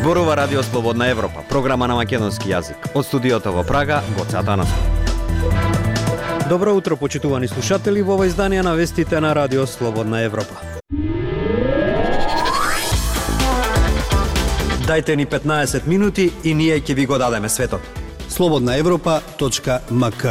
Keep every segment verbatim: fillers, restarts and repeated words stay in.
Зборува Радио Слободна Европа, програма на македонски јазик. Од студиото во Прага, Гоце Атанасов. Добро утро, почитувани слушатели, во ова издание на вестите на Радио Слободна Европа. Дајте ни петнаесет минути и ние ќе ви го дадеме светот. слободна европа точка ем ка.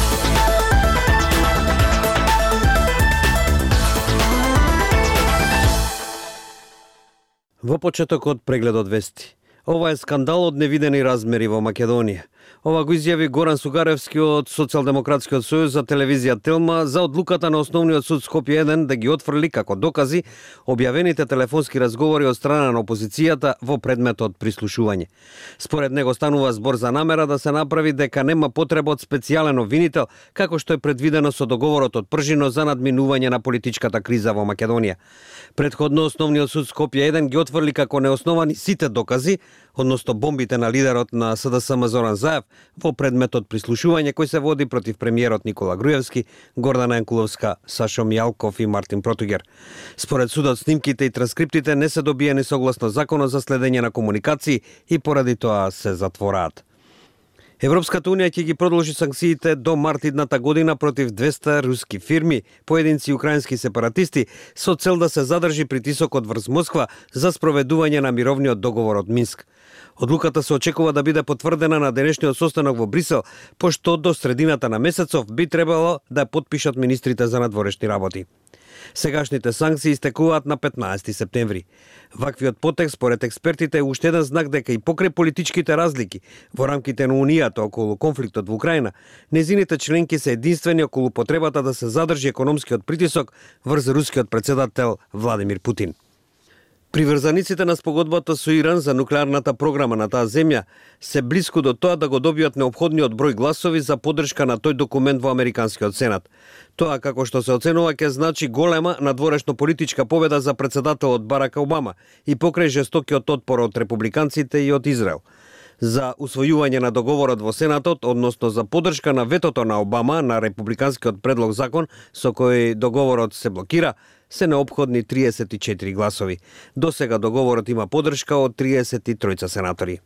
Во почетокот прегледот вести. Ова е скандал од невидени размери во Македонија. Ова го изјави Горан Сугаревски од Социјалдемократскиот сојуз за телевизија Телма за одлуката на Основниот суд Скопје еден да ги отфрли како докази објавените телефонски разговори од страна на опозицијата во предметот прислушување. Според него станува збор за намера да се направи дека нема потреба од специјален обвинител, како што е предвидено со договорот од Пржино за надминување на политичката криза во Македонија. Предходно Основниот суд Скопје еден ги отфрли како неосновани сите докази, односно бомбите на лидерот на С Д С М Зоран Заев во предметот прислушување кој се води против премиерот Никола Груевски, Гордана Јанкуловска, Сашо Мијалков и Мартин Протугер. Според судот, снимките и транскриптите не се добиени согласно законот за следење на комуникации и поради тоа се затвораат. Европската унија ќе ги продолжи санкциите до март идната година против двесте руски фирми, поединци украински сепаратисти, со цел да се задржи притисокот врз Москва за спроведување на мировниот договор од Минск. Одлуката се очекува да биде потврдена на денешниот состанок во Брисел, пошто до средината на месецов би требало да ја потпишат министрите за надворешни работи. Сегашните санкции истекуваат на петнаесети септември. Ваквиот потек, според експертите, е уште еден знак дека и покрај политичките разлики во рамките на Унијата околу конфликтот во Украина, незините членки се единствени околу потребата да се задржи економскиот притисок врз рускиот председател Владимир Путин. Приврзаниците на спогодбата со Иран за нуклеарната програма на таа земја се блиску до тоа да го добијат неопходниот број гласови за поддршка на тој документ во Американскиот Сенат. Тоа, како што се оценува, ќе значи голема надворешно политичка победа за председателот Барак Обама и покрај жестокиот отпор од републиканците и од Израел. За усвојување на договорот во Сенатот, односно за поддршка на ветото на Обама на републиканскиот предлог закон со кој договорот се блокира, се неопходни триесет и четири гласови. До сега договорот има поддршка од триесет и тројца сенатори.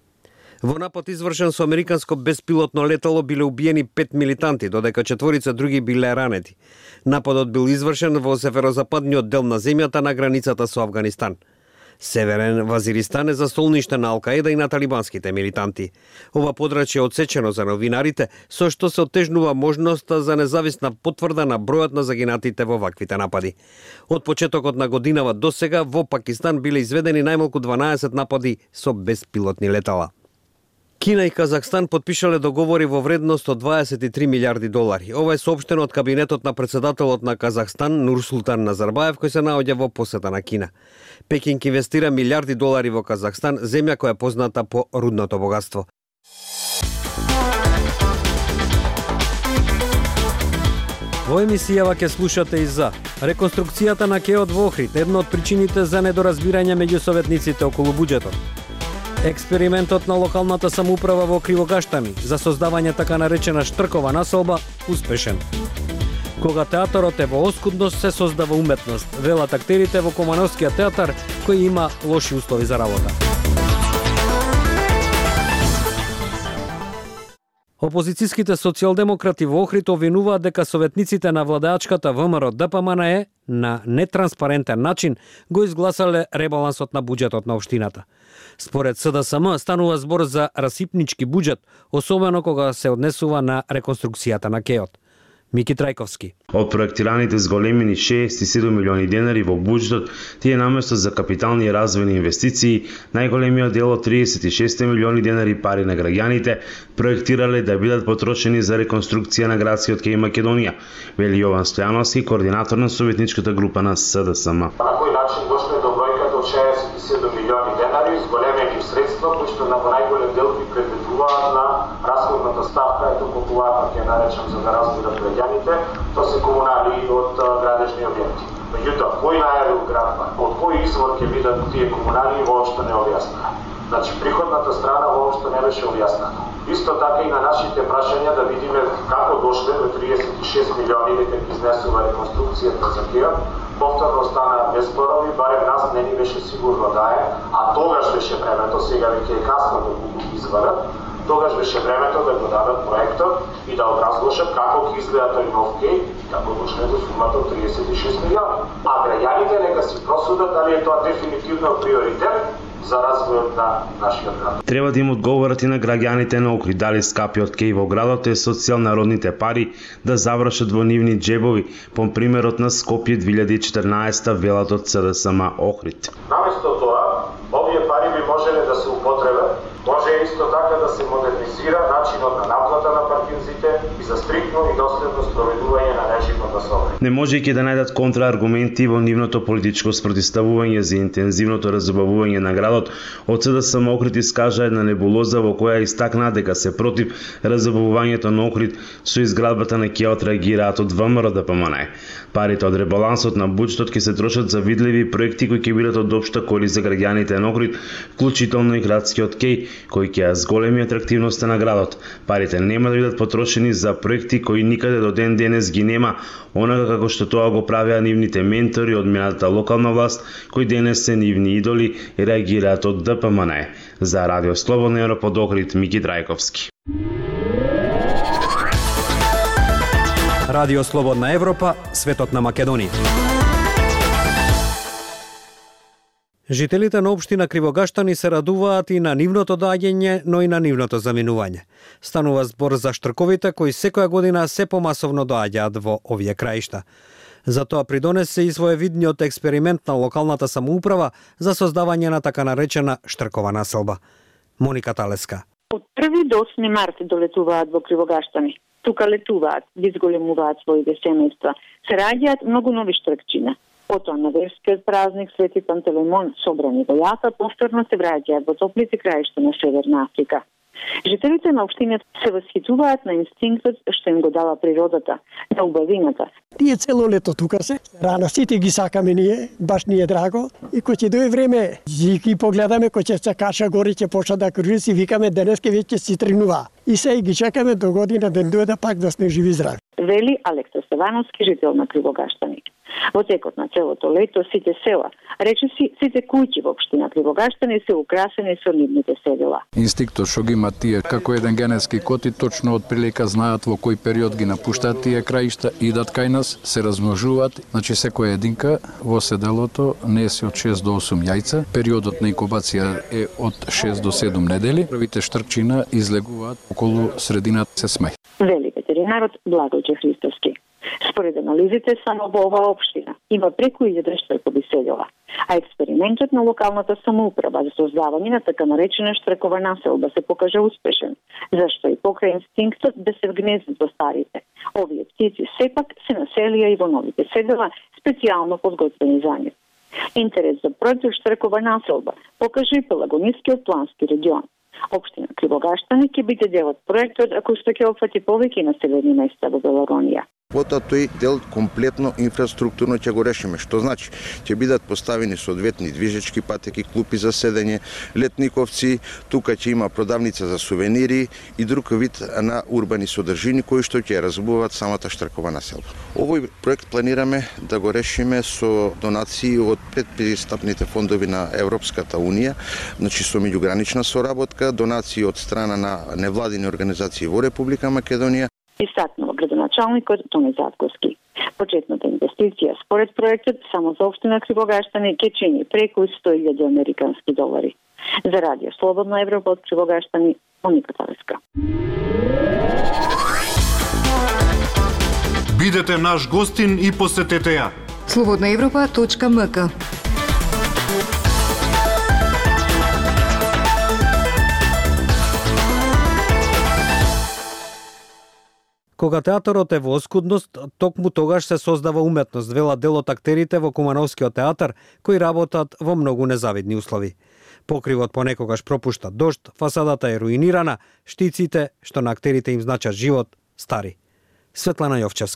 Во напад извршен со американско беспилотно летало биле убиени пет милитанти, додека четворица други биле ранети. Нападот бил извршен во северозападниот дел на земјата на границата со Авганистан. Северен Вазиристан е застолниште на Ал-Каеда и на талибанските милитанти. Ова подрачје е отсечено за новинарите, со што се оттежнува можноста за независна потврда на бројот на загинатите во ваквите напади. Од почетокот на годинава до сега во Пакистан биле изведени најмалку дванаесет напади со беспилотни летала. Кина и Казахстан потпишале договори во вредност од дваесет и три милиарди долари. Ова е соопштено од кабинетот на председателот на Казахстан Нурсултан Назарбаев, кој се наоѓа во посета на Кина. Пекинг инвестира милиарди долари во Казахстан, земја која е позната по рудното богатство. Во емисијава ќе слушате и за реконструкцијата на КЕО-от во Охрид, една од причините за недоразбирање меѓу советниците околу буџетот. Експериментот на локалната самоуправа во Кривогаштани за создавање така наречена штркова населба успешен. Кога театарот е во оскудност, се создава уметност, велат актерите во Комановскиот театар, кој има лоши услови за работа. Опозицијските социјалдемократи во Охрид обвинуваат дека советниците на владеачката ВМРО Д П М Н Е на нетранспарентен начин го изгласале ребалансот на буџетот на општината. Според С Д С М станува збор за расипнички буџет, особено кога се однесува на реконструкцијата на КЕО-от. Мики Трајковски. Од проектираните зголемени шеесет и седум милиони денари во буџетот, тие наместо за капитални и развојни инвестиции, најголемиот дел од триесет и шест милиони денари пари на граѓаните проектирале да бидат потрошени за реконструкција на градскиот кеј Македонија, вели Јован Стојановски, координатор на советничката група на С Д С М. На кој начин дошле до бројката од шеесет и седум милиони денари, зголемени средства кои што на најголем дел ги предвидуваат на расходната ставка, ето популарно ќе наречам за да разбират граѓаните, тоа се комунали од градежни објекти. Меѓутоа, кој најави градба, од кој извор ќе бидат тие комунали, воопшто не објаснува. Значи, приходната страна воопшто не беше објасната. Исто така и на нашите прашања да видиме како дошле до триесет и шест милиони дека ги изнесува реконструкцијата за КЕО, повторно стана без зборови, барем нас не ни беше сигурно да е, а тогаш беше времето, сега веќе е касно да го извадат, тогаш беше времето да го дадат проектот и да образложат како ќе изгледа тој нов кеј, како дошле до сумата од триесет и шест милиони. А граѓаните нека си просудат дали е тоа дефинитивно приоритет за развојот на нашиот град. Треба да им одговорат и на граѓаните на Охрид дали скапиот кеј во градот е социјалнародните пари да завршат во нивни джебови, по примерот на Скопје две илјади и четрнаесетта велат од С Д С М Охрид. Наместо тоа, овие пари би можеле да се употребат, може исто така да се модернизира начинот на наплата на паркинзите и за стриктно и доследно спроведување на режимот на собрание. Не можејќи да најдат контрааргументи во нивното политичко спротивставување за интензивното разубавување на градот, од С Д С М Охрид искажа една небулоза во која истакна дека се против разубавувањето на Охрид со изградбата на кејот реагираат од В М Р Д П М Н. Парите од ребалансот на буџетот ќе се трошат за видливи проекти кои ќе бидат од општа корист за граѓаните на Охрид, вклучително и градскиот кеј, кој ќе ја зголеми атрактивноста на градот. Парите нема да бидат потрошени за проекти кои никаде до ден денес ги нема, онака како што тоа го правеа нивните ментори од минатата локална власт, кои денес се нивни идоли и реагираат од Д П М Н. За Радио Слободна Европа од Охрид, Мики Драјковски. Радио Слободна Европа, светот на Македонија. Жителите на општина Кривогаштани се радуваат и на нивното доаѓање, но и на нивното заминување. Станува збор за штрковите кои секоја година се помасовно доаѓаат во овие краишта. Затоа придонесе и своевидниот експеримент на локалната самоуправа за создавање на така наречена штркова населба. Моника Талеска. Од први до осми март долетуваат во Кривогаштани. Тука летуваат, ги зголемуваат своите семејства. Се раѓаат многу нови штркчиња. Потоа на верскиот празник Свети Пантелеймон, собрани во јата, повторно се враќаат во топлите краишта на Северна Африка. Жителите на општината се восхитуваат на инстинктот што им го дава природата, на убавината. Тие цело лето тука се, рана сите ги сакаме ние, баш ни е драго. И кој ќе дое време, ги погледаме, кој ќе се каша гори, ќе почна да кружи, си викаме денеска веќе си тргнува. И се ги чекаме до година да дојде пак да сме живи здрави. Вели Алекса Стевановски, жител на Кривогаштани. Во текот на целото лето сите села, речиси сите куќи во општина Кривогаштани се украсени со нивните седела. Инстинктот што ги има тие како еден генетски код и точно од прилика знаат во кој период ги напуштаат тие краишта, идат кај нас, се размножуваат. Значи секоја единка во седелото несе од шест до осум јајца. Периодот на инкубација е од шест до седум недели. Првите штркчина излегуваат околу средината се смеј. Вели ветеринарот Благојче Христовски. Според анализите, само во оваа општина има преку илјада штркови седела, а експериментот на локалната самоуправа за создавање на така наречена штркова населба се покажа успешен, зашто и покрај инстинктот да се вгнездат во старите. Овие птици сепак се населија и во новите седела, специјално подготвени за нив. Интерес за проектот штркова населба покажа и Пелагонискиот плански регион. Општина Кривогаштани ќе биде дел од проектот, ако што ќе опфати повеќе населени места во Пелагонија. Потоа тој дел комплетно инфраструктурно ќе го решиме, што значи ќе бидат поставени соодветни движечки патеки, клупи за седење, летниковци, тука ќе има продавница за сувенири и друг вид на урбани содржини кои што ќе разбуваат самата штркова населба. Овој проект планираме да го решиме со донации од предпристапните фондови на Европската унија, значи со меѓугранична соработка, донации од страна на невладини организации во Република Македонија. Истакнува градоначалникот Тони Затковски. Почетната инвестиција според проектот само за општина Кривогаштани ќе чини преку сто илјади американски долари. За Радио Слободна Европа од Кривогаштани, Моника Талеска. Бидете наш гостин и посетете ја. слободна европа точка ем ка. Кога театарот е во оскудност, токму тогаш се создава уметност, велат дел од актерите во Кумановскиот театар, кои работат во многу незавидни услови. Покривот понекогаш пропушта дожд, фасадата е руинирана, штиците, што на актерите им значат живот, стари. Светлана Јовчевска.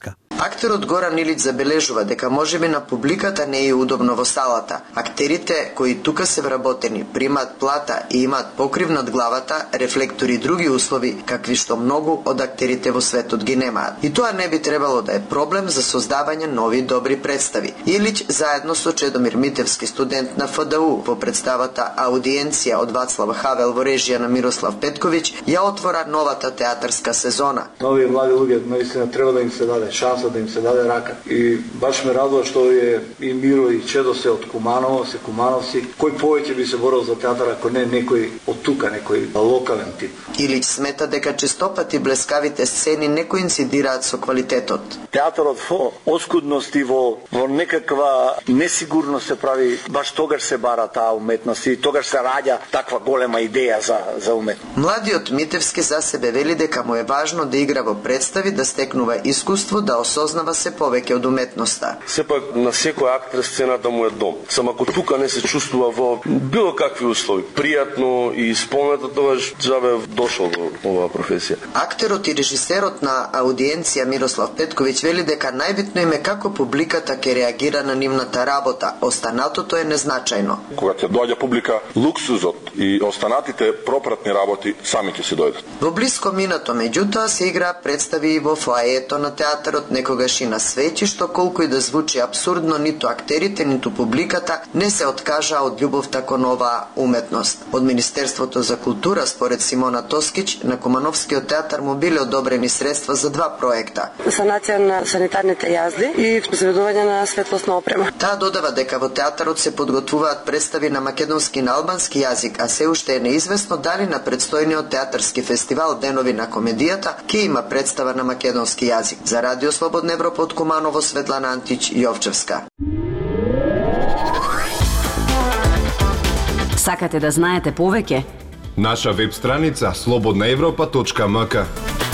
Актерот Горан Илич забележува дека можеби на публиката не е удобно во салата. Актерите кои тука се вработени, примаат плата и имаат покрив над главата, рефлектори и други услови, какви што многу од актерите во светот ги немаат. И тоа не би требало да е проблем за создавање нови добри представи. Илич заедно со Чедомир Митевски, студент на Ф Д У, во представата Аудиенција од Вацлав Хавел во режија на Мирослав Петковиќ, ја отвора новата театарска сезона. Нови млади луѓе наистина треба да им се даде шанса, да им се даде рака. И баш ме радува што е и Миро и Чедо се од Куманово, се кумановци. Кој повеќе би се борил за театар ако не некој од тука, некој локален тип. Илич смета дека честопати блескавите сцени не коинцидираат со квалитетот. Театарот во оскудност и во, во некаква несигурност се прави, баш тогаш се бара таа уметност и тогаш се раѓа таква голема идеја за, за уметност. Младиот Митевски за себе вели дека му е важно да игра во представи, да стекнува искуство, да осознава се повеќе од уметноста. Сепак на секој актер сцената му е дом. Само ако тука не се чувствува во било какви услови, пријатно и исполнето, тогаш джабе дошол во оваа професија. Актерот и режисерот на Аудиенција Мирослав Петковиќ вели дека најбитно им е како публиката ќе реагира на нивната работа, останатото е незначајно. Кога ќе доаѓа публика, луксузот и останатите пропратни работи сами ќе се дојдат. Во блиско минато, меѓутоа, се игра представи и во фоаето на театарот, некогаш и на свеќи, што колку и да звучи абсурдно, ниту актерите, ниту публиката не се откажа од љубовта кон оваа уметност. Од Министерството за култура, според Симона Тоскиќ, на Кумановскиот театар му биле одобрени средства за два проекта. Санација на санитарните јазди и произведување на светлосна опрема. Таа додава дека во театарот се подготвуваат представи на македонски и на албански јазик, а се уште е неизвестно дали на предстојниот театарски фестивал Денови на комедијата ќе има представа на македонски јазик. За Радио Слободна Европа од Куманово, Светлана Антич, Јовчевска. Сакате да знаете повеќе? Наша веб страница слободна европа точка м к.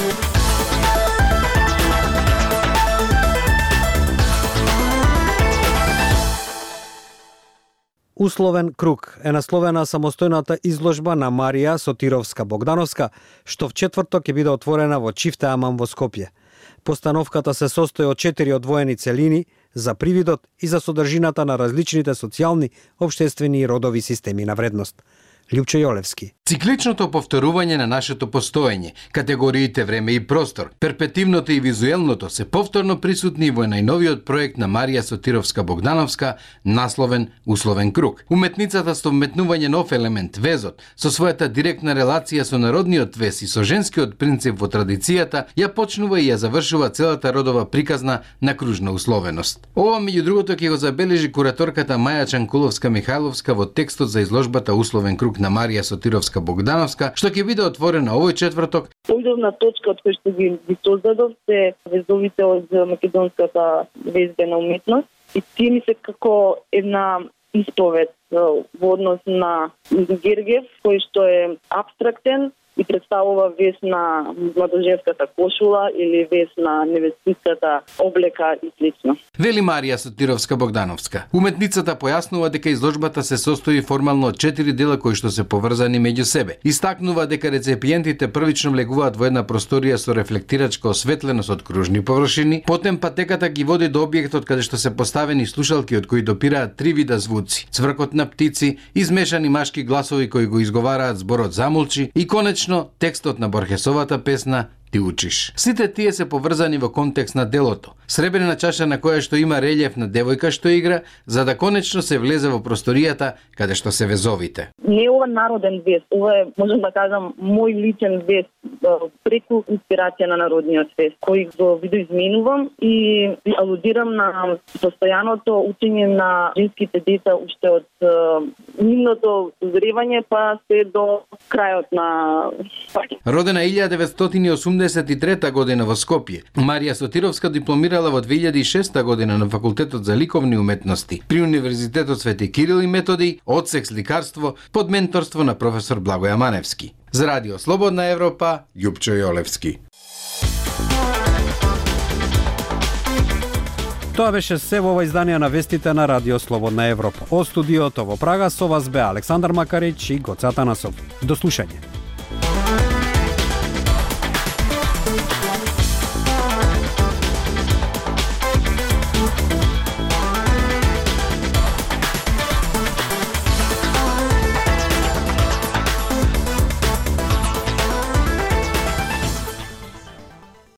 Условен круг е насловена самостојната изложба на Марија Сотировска-Богдановска, што в четврток ќе биде отворена во Чифте Аман во Скопје. Постановката се состои од четири одвоени целини за привидот и за содржината на различните социјални, општествени и родови системи на вредност. Лјупчо Јолевски. Цикличното повторување на нашето постоење, категориите време и простор, перпетивното и визуелното се повторно присутни во најновиот проект на Марија Сотировска-Богдановска, насловен Условен круг. Уметницата со вметнување нов елемент, везот, со својата директна релација со народниот вез и со женскиот принцип во традицијата, ја почнува и ја завршува целата родова приказна на кружна условеност. Ова, меѓу другото, ќе го забележи кураторката Маја Чанкуловска-Михајловска во текстот за изложбата Условен круг на Марија Сотировска-Богдановска, што ќе биде отворена овој четврток. Основна точка од која што ги, ги создадов се везовите од македонската везбена уметност и тие ми се како една исповед во однос на Гергев, кој што е абстрактен и представува вес на младоженската кошула или вес на невестинската облека и слично. Вели Марија Сотировска-Богдановска. Уметницата појаснува дека изложбата се состои формално од четири дела кои што се поврзани меѓу себе. Истакнува дека рецепиентите првично влегуваат во една просторија со рефлектирачка осветленост од кружни површини, потем патеката ги води до објектот каде што се поставени слушалки од кои допираат три вида звуци: цвркот на птици, измешани машки гласови кои го изговараат зборот Замолчи и конечно текстот на Борхесовата песна Ти учиш. Сите тие се поврзани во контекст на делото. Сребрена чаша на која што има релјеф на девојка што игра, за да конечно се влезе во просторијата каде што се везовите. Не е ова народен вез, ова е, можам да кажам, мој личен вез преку инспирација на народниот вез, кој го видоизменувам и алудирам на постојаното учење на женските деца уште од нивното зревање па се до крајот на Родена илјада деветстотини и осумдесет и трета година во Скопје, Марија Сотировска дипломирала во две илјади и шеста година на Факултетот за ликовни уметности при Универзитетот Свети Кирил и Методи, одсек сликарство под менторство на професор Благоја Маневски. За Радио Слободна Европа, Лјупчо Јолевски. Тоа беше се во ова издание на вестите на Радио Слободна Европа. Од студиото во Прага со вас бе Александар Макарич и Гоце Атанасов. До слушање.